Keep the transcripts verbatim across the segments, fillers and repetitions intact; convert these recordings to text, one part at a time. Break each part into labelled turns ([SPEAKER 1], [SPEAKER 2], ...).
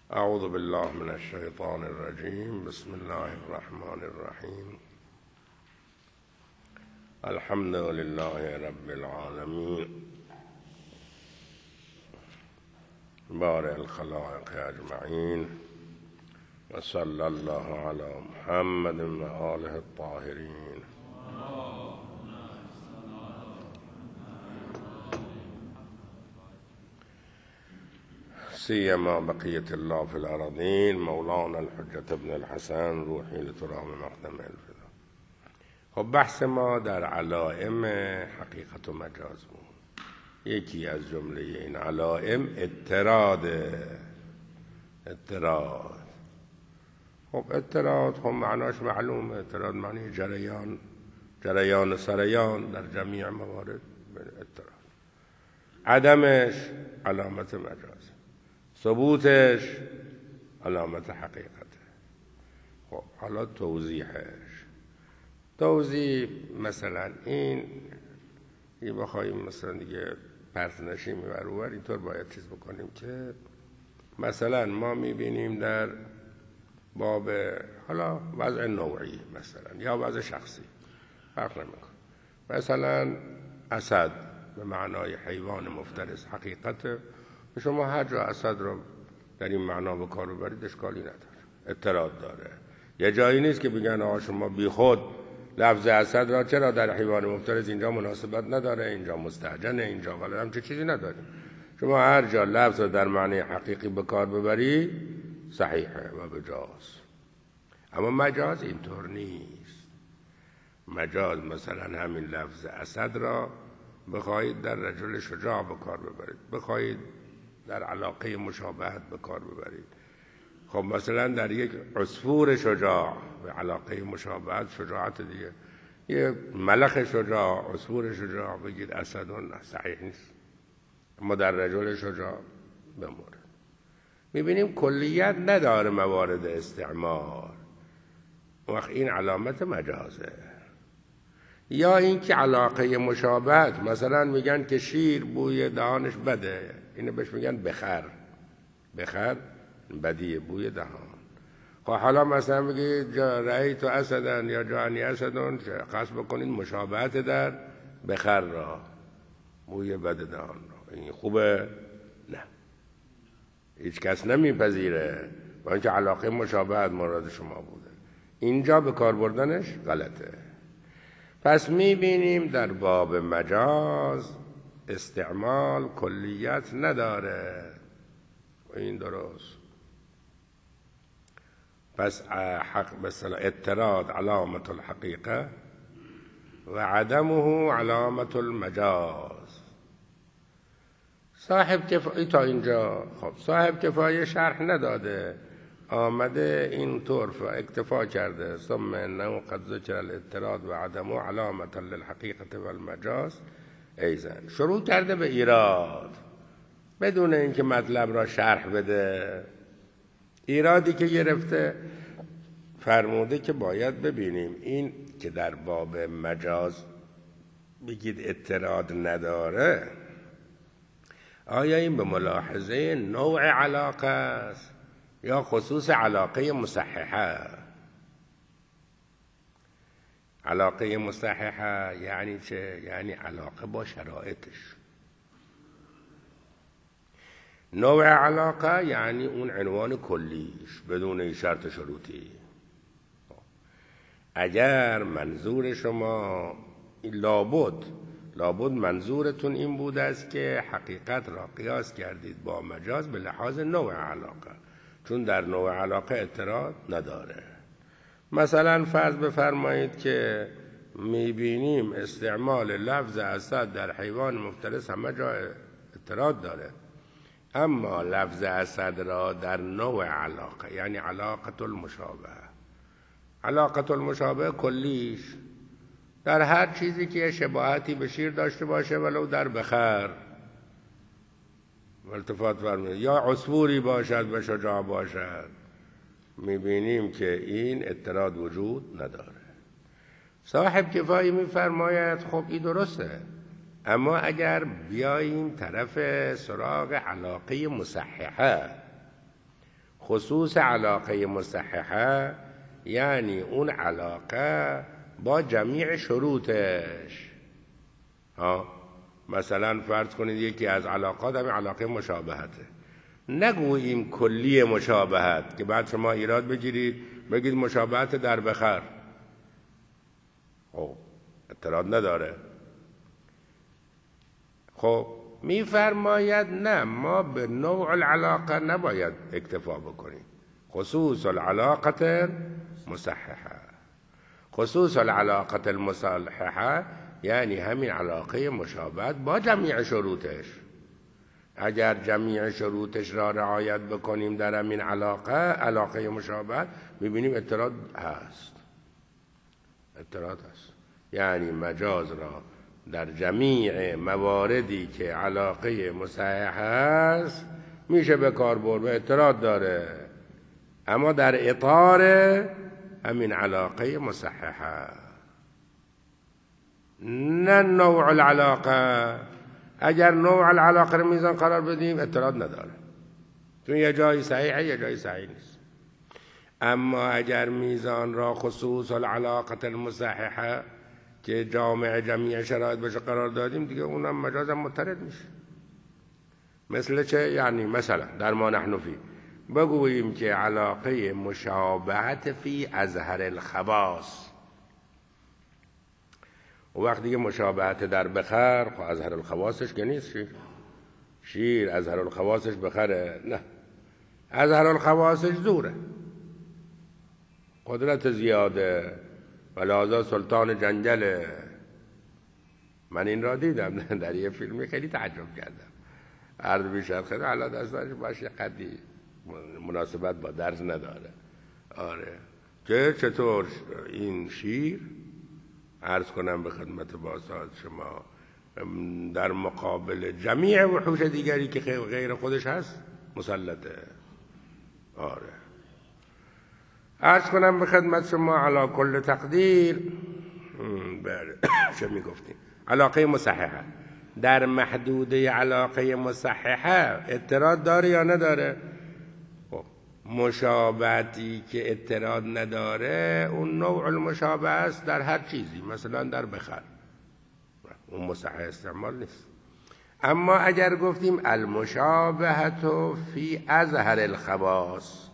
[SPEAKER 1] اعوذ بالله من الشیطان الرجیم. بسم الله الرحمن الرحیم. الحمد لله رب العالمین بارئ الخلائق اجمعین و صلی الله علی محمد و آله الطاهرین. سیما بقیت الله فی الارضین مولانا الحجة ابن الحسن روحی لترام مقدم الفدا. خب بحث ما در علائم حقیقت و مجاز بود. یکی از جمله این علائم اضطراد. اضطراد خب اضطراد خب معناش معلومه. اضطراد معنی جریان، جریان و سریان در جمیع موارد. اضطراد عدمش علامت مجاز، ثبوتش علامت حقیقته. خب حالا توضیحش. توضیح مثلا این یه بخوایم مثلا دیگه پرت نشیم برور اینطور باید چیز بکنیم که مثلا ما میبینیم در باب حالا وضع نوعی مثلا یا وضع شخصی فرق نمیکنه. مثلا اسد به معنای حیوان مفترس حقیقته، شما هر جا اسد رو در این معنا به کار ببرید اشکالی نداره، اضطراد داره. یه جایی نیست که بگن آقا شما بی خود لفظ اسد را چرا در حیوان مفترس اینجا مناسبت نداره، اینجا مستعجنه، اینجا غلط، همچه چیزی نداریم. شما هر جا لفظ رو در معنی حقیقی به کار ببری صحیحه و بجاست. اما مجاز اینطور نیست. مجاز مثلا همین لفظ اسد را بخواهید در رجل شجاع به کار ببرید، بخواهید در علاقه مشابهت به کار ببرید. خب مثلا در یک عصفور شجاع به علاقه مشابهت شجاعت دیگه، یک ملخ شجاع، عصفور شجاع بگید اسدون، صحیح نیست. اما در رجل شجاع بمورد. میبینیم کلیت نداره موارد استعمال، وقت این علامت مجازه. یا اینکه علاقه مشابهت، مثلا میگن که شیر بوی دهانش بده، اینو بهش میگن بخر. بخر بدیه، بوی دهان. خب حالا مثلا بگید جا رأیت اسدن یا جانی اسدن، قصد بکنید مشابهت در بخر را، بوی بد دهان را. این خوبه؟ نه، هیچ کس نمیپذیره با اینکه علاقه مشابهت مراد شما بوده. اینجا به کار بردنش غلطه. پس میبینیم در باب مجاز استعمال کلیت نداره و این درست. پس حق مثلا اضطراد علامت الحقیقه و عدمه علامت المجاز. صاحب کفایه تا اینجا خب صاحب کفایه شرح نداده، آمده این طور اکتفا کرده. ثم انه قد ذکر الاضطراد و عدمه علامت للحقیقه و المجاز ایزن. شروع کرده به ایراد بدون اینکه مطلب را شرح بده. ایرادی که گرفته فرموده که باید ببینیم این که در باب مجاز بگید اضطراد نداره، آیا این به ملاحظه نوع علاقه است یا خصوص علاقه مصححه؟ علاقه مصححه یعنی چه؟ یعنی علاقه با شرایطش. نوع علاقه یعنی اون عنوان کلیش بدون شرط شروطی. اگر منظور شما لابد لابد منظورتون این بوده است که حقیقت را قیاس کردید با مجاز به لحاظ نوع علاقه، چون در نوع علاقه اضطراد نداره. مثلا فرض بفرمایید که میبینیم استعمال لفظ اسد در حیوان مفترس همه جا اضطراد داره، اما لفظ اسد را در نوع علاقه یعنی علاقه المشابه، علاقه المشابه کلیش در هر چیزی که شباهتی به شیر داشته باشه ولو در بخر التفات فرمایید، یا عصفوری باشد و شجاع باشد، میبینیم که این اضطراد وجود نداره. صاحب کفایه میفرماید خب این درسته، اما اگر بیاییم طرف سراغ علاقه مصححه، خصوص علاقه مصححه یعنی اون علاقه با جمیع شروطش. ها مثلا فرض کنید یکی از علاقات همین علاقه مشابهته، نگوییم کلی مشابهت که بعد شما ایراد بگیرید بگید مشابهت در بخر، خب اعتراض نداره. خب میفرماید نه، ما به نوع العلاقه نباید اکتفا بکنیم. خصوص العلاقه مصححه، خصوص العلاقه المصححه یعنی همین علاقه مشابهت با جمیع شروطش. اگر جمیع شروطش را رعایت بکنیم در همین علاقه علاقه مشابهت، میبینیم اعتراض هست، اعتراض هست. یعنی مجاز را در جمیع مواردی که علاقه مصحح هست میشه به کار برد و اعتراض داره، اما در اطار همین علاقه مصححه، نه نوع العلاقه. اگر نوع العلاقه رو میزان قرار بدیم اعتراض نداره، چون یه جایی صحیحه یه جایی صحیح نیست. اما اگر میزان را خصوص العلاقه المصححه که جامع جمیع شرایط بشه قرار دادیم، دیگه اونم مجازم مضطرد میشه. مثل چه؟ یعنی مثلا در ما نحن فی بگوییم که علاقه مشابهت فی اظهر الخواص، و وقتی دیگه مشابهت در بخر، خب اظهر الخواصش که نیست. شیر شیر اظهر الخواصش بخره؟ نه، اظهر الخواصش زوره، قدرت زیاده، ولازا سلطان جنگله. من این را دیدم در یه فیلمی، خیلی تعجب کردم. عرض بیشتر خیلی حالا دستانش باشه قدی مناسبت با درس نداره. آره که چطور این شیر عرض کنم به خدمت باسات شما در مقابل جمیع وحوش دیگری که غیر خودش هست مسلطه. آره عرض کنم به خدمت شما علا کل تقدیر. بله چه میگفتیم؟ علاقه مصححه در محدوده علاقه مصححه اعتراض داره یا نداره؟ خب مشابهتی که اعتراض نداره اون نوع المشابه است در هر چیزی، مثلا در بخر اون مصحح استعمال نیست. اما اگر گفتیم المشابهت فی اظهر الخواص،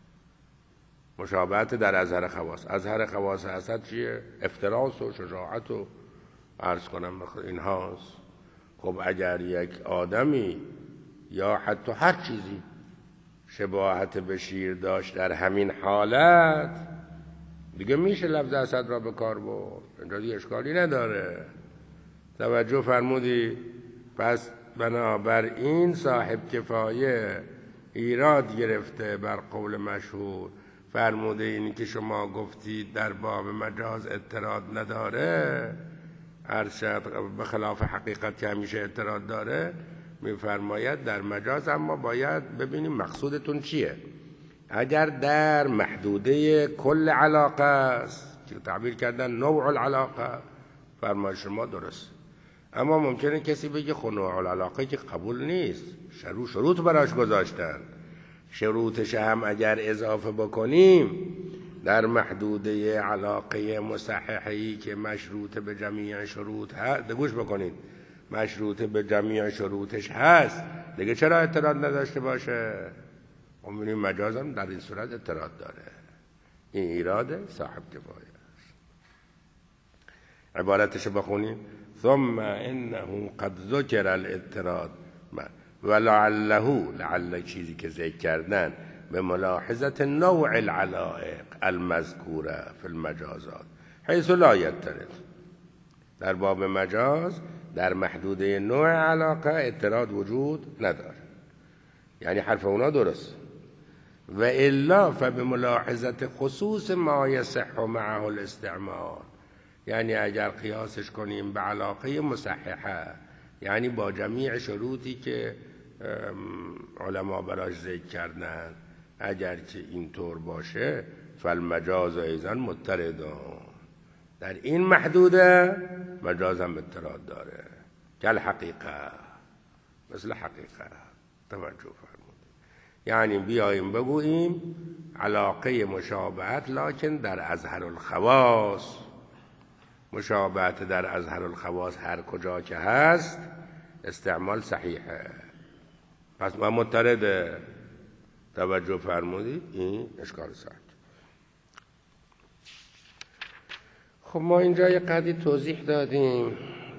[SPEAKER 1] مشابهت در اظهر خواص، اظهر خواص حسد چیه؟ افتراس و شجاعت و عرض کنم این هاست. خب اگر یک آدمی یا حتی هر چیزی شباهت به شیر داشت در همین حالت، دیگه میشه لفظ اسد را به کار برد، اینجا دیگه اشکالی نداره. توجه فرمودی؟ پس بنابراین صاحب کفایه ایراد گرفته بر قول مشهور، فرموده اینی که شما گفتید در باب مجاز اعتراض نداره، ارشد به خلاف حقیقت که همیشه اعتراض داره، میفرماید در مجاز اما باید ببینیم مقصودتون چیه. اگر در محدوده کل علاقه است که تعبیر کردن نوع العلاقه، فرمای شما درست. اما ممکنه کسی بگه خب نوع العلاقه که قبول نیست، شروط شروط براش گذاشتن، شروطش هم اگر اضافه بکنیم در محدوده علاقه مصححی که مشروط به جمیع شروط هست، گوش بکنید، مشروط به جمیع شروطش هست، دیگه چرا اعتراض نداشته باشه؟ امیدیم مجازم در این صورت اعتراض داره. این ایراد صاحب کفایه است. عبارتش بخونیم: ثم انه قد ذکر الاعتراض ولعله، لعل چیزی که ذکر کردن، به ملاحظت نوع العلائق المذکوره فی المجازات حیث لا یترد. در باب مجاز در محدوده نوع علاقه اعتراض وجود نداره، یعنی حرف اونا درست. و الا فبملاحظت خصوص ما یصح معه الاستعمال، یعنی اگر قیاسش کنیم به علاقه مصححه، یعنی با جمیع شروطی که علما براش ذکر کردن، اگر که اینطور باشه فالمجاز ایضا مضطرد، در این محدوده مجاز هم اضطراد داره که الحقیقه، مثل حقیقه. توجه فرمود. یعنی بیاییم بگوییم علاقه مشابهت لکن در اظهر الخواص. مشابهت در اظهر الخواص هر کجا که هست استعمال صحیحه. پس ما مترد توجه فرمودید، این اشکال ساعت. خب ما اینجا یه قدری توضیح دادیم.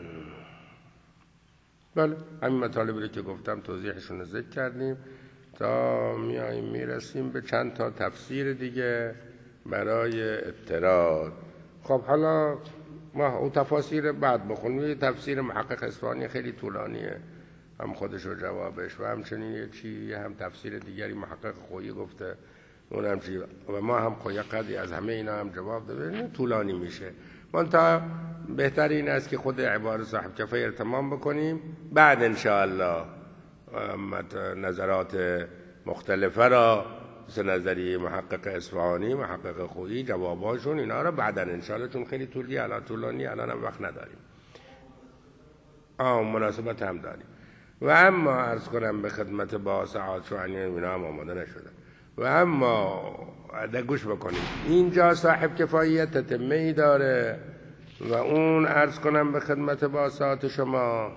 [SPEAKER 1] بله همین مطالبی که گفتم توضیحشون رو ذکر کردیم تا میاییم میرسیم به چند تا تفسیر دیگه برای اضطراد. خب حالا ما اون تفاسیر بعد بخونیم. تفسیر محقق اصفهانی خیلی طولانیه، هم خودش و جوابش، و همچنین یه چی هم تفسیر دیگری محقق خویی گفته اون هم چی، و ما هم خویی قدری از همه اینا هم جواب داده، طولانی میشه. منتها بهتر این است که خود عبارت صاحب کفایه رو تمام بکنیم، بعد انشاءالله نظرات مختلفه را مثل نظریه محقق اصفهانی، محقق خویی، جواباشون اینا را بعدا انشاءالله، چون خیلی طولی الان طولانی الان هم وقت نداریم، آه مناسبت هم داریم. و اما عرض کنم به خدمت با سعادت شوانی اینا هم آماده نشدم. و اما در گوش بکنیم اینجا صاحب کفایه تتمه ای داره و اون عرض کنم به خدمت با سعادت شما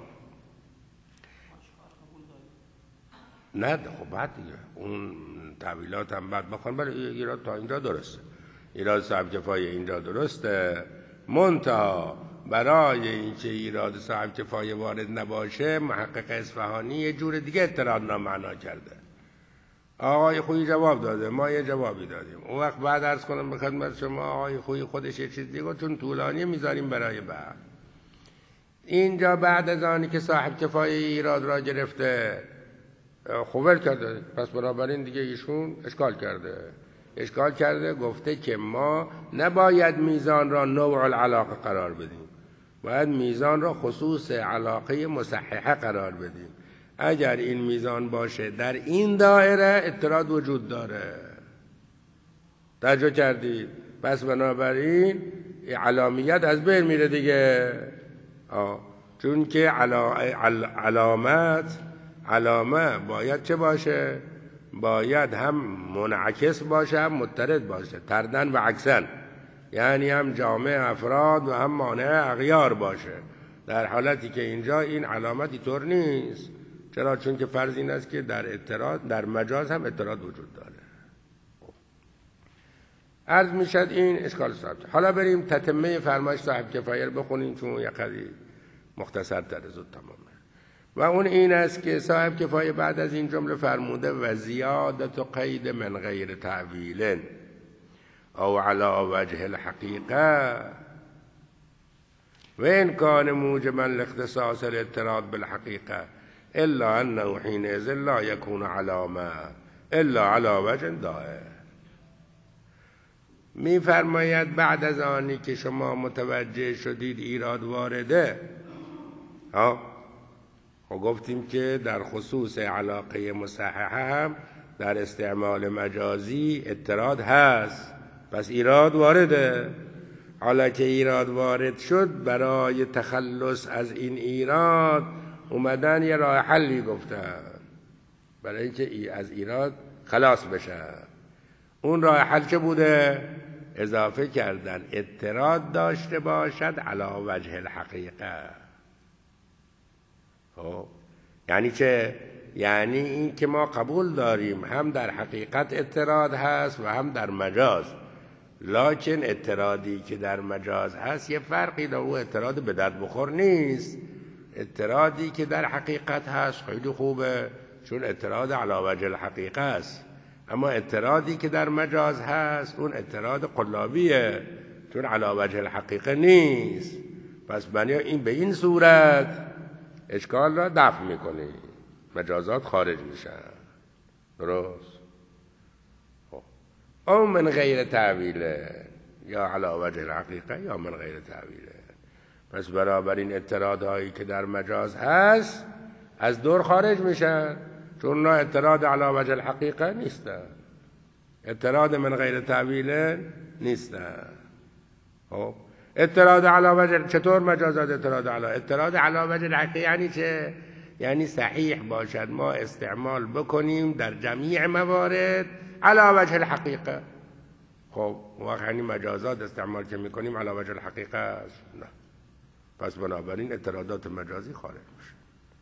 [SPEAKER 1] نه خب بعد دیگه اون تعویلات هم بعد بخوان. بله ایراد تا اینجا درسته، ایراد صاحب کفایه اینجا درسته، منتها برای اینکه ایراد صاحب کفایه وارد نباشه محقق اصفهانی یه جور دیگه اضطراد نامعنا کرده. آقای خویی جواب داده، ما یه جوابی دادیم. اون وقت بعد عرض کنم به خدمت شما آقای خویی خودش یه چیز دیگه، چون طولانی میذاریم برای بعد. اینجا بعد از آنی که صاحب کفایه ایراد را گرفته خوبر کرده، پس بنابراین دیگه ایشون اشکال کرده. اشکال کرده گفته که ما نباید میزان را نوع العلاقه قرار بدیم، باید میزان را خصوص علاقه مصححه قرار بدیم. اگر این میزان باشه در این دایره اضطراد وجود داره. توجه کردید؟ پس بنابراین علامیت از بین میره دیگه. آه. چون که علا... عل... علامت علامه باید چه باشه؟ باید هم منعکس باشه هم مضطرد باشه، تردن و عکسن، یعنی هم جامع افراد و هم مانع اغیار باشه. در حالتی که اینجا این علامتی طور نیست. چرا؟ چون که فرض این است که در اضطراد در مجاز هم اضطراد وجود داره. عرض میشد این اشکال ثابت. حالا بریم تتمه فرمایش صاحب کفایه رو بخونیم چون یک قضیه مختصر تر زود تمامه. و اون این است که صاحب کفایه بعد از این جمله فرموده و زیادت و قید من غیر تعویل او علی وجه الحقیقه و ان کان موجبا لاختصاص الاضطراد بالحقیقه الا انه حینئذ لا یکون علامه الا علی وجه دائر. می فرماید بعد از آنی که شما متوجه شدید ایراد وارده، ها و گفتیم که در خصوص علاقه مصححه هم در استعمال مجازی اضطراد هست، پس ایراد وارده. حالا که ایراد وارد شد، برای تخلص از این ایراد اومدن یه راه حلی گفتن برای اینکه از ایراد خلاص بشه. اون راه حل چه بوده؟ اضافه کردن اضطراد داشته باشد علی وجه الحقیقه. خب یعنی چه؟ یعنی این که ما قبول داریم هم در حقیقت اضطراد هست و هم در مجاز، لکن اضطرادی که در مجاز هست یه فرقی داره، او اضطراد به درد بخور نیست. اضطرادی که در حقیقت هست خیلی خوبه چون اضطراد علی وجه الحقیقه است، اما اضطرادی که در مجاز هست اون اضطراد قلابیه چون علی وجه الحقیقه نیست. پس بنی این به این صورت اشکال را دفع میکنی، مجازات خارج میشن. درست؟ او من غیر تعویله، یا علی وجه الحقیقه یا من غیر تعویله. پس برابر این اضطرادهایی که در مجاز هست از دور خارج میشن، چون نه اضطراد علی وجه الحقیقه نیستن، اضطراد من غیر تعویله نیستن. خب اضطراد علی وجه، چطور مجازات اضطراد علی اضطراد علی وجه الحقیقه یعنی چه؟ یعنی صحیح باشد ما استعمال بکنیم در جمیع موارد علی وجه الحقیقه. خب واقعا مجازات استعمال که میکنیم علی وجه الحقیقه است؟ نه. پس بنابراین اعتراضات مجازی خارج میشه.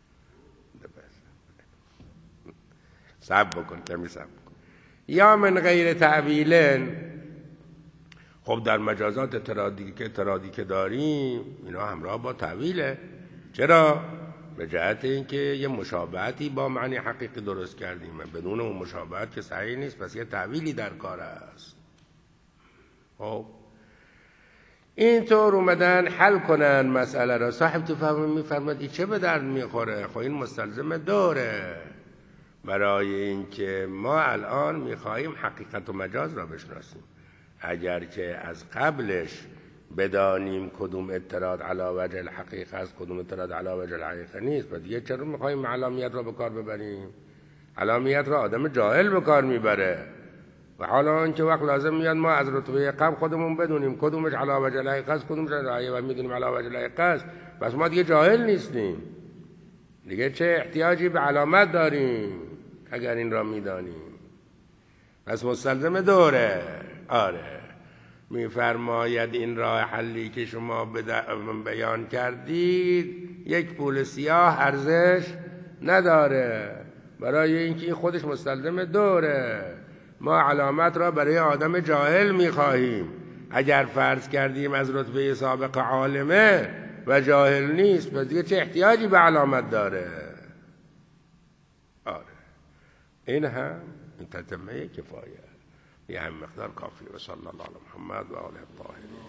[SPEAKER 1] صبر بکن کمی صبر بکن. یا من غیر تعویل، خب در مجازات اعتراضی که اعتراضی که داریم اینا همراه با تعویله. چرا؟ به جهت اینکه یه مشابهتی با معنی حقیقی درست کردیم، بدون اون مشابهت که صحیح نیست، پس یه تعویلی در کار است. خب اینطور اومدن حل کنن مسئله را. صاحب تفهم میفرماد این چه به درد میخوره؟ خب این مستلزم داره برای اینکه ما الان میخواهیم حقیقت و مجاز را بشناسیم. اگر که از قبلش بدانیم کدوم اعتراض علی وجه الحقیقه است کدوم اعتراض علی وجه الحقیقه نیست، و دیگه چرا میخوایم علامیت را به کار ببریم؟ علامیت را آدم جاهل به کار میبره، و حالا اینکه وقت لازم میاد ما از رتبه قبل خودمون بدونیم کدومش علی وجه الحقیقه است کدومش علی و میدونیم علی وجه الحقیقه است، بس ما دیگه جاهل نیستیم. دیگه چه احتیاجی به علامت داریم اگر این را میدانیم؟ پس مستلزم دوره. آره میفرماید این راه حلی که شما بیان کردید یک پول سیاه ارزش نداره، برای اینکه این خودش مستلزم دوره. ما علامت را برای آدم جاهل میخواهیم. اگر فرض کردیم از رتبه سابق عالمه و جاهل نیست، پس دیگه چه احتیاجی به علامت داره؟ آره این هم این تتمه کفایه، یه هم مقدار کافی. و صلی الله علی محمد و آله الطاهرین.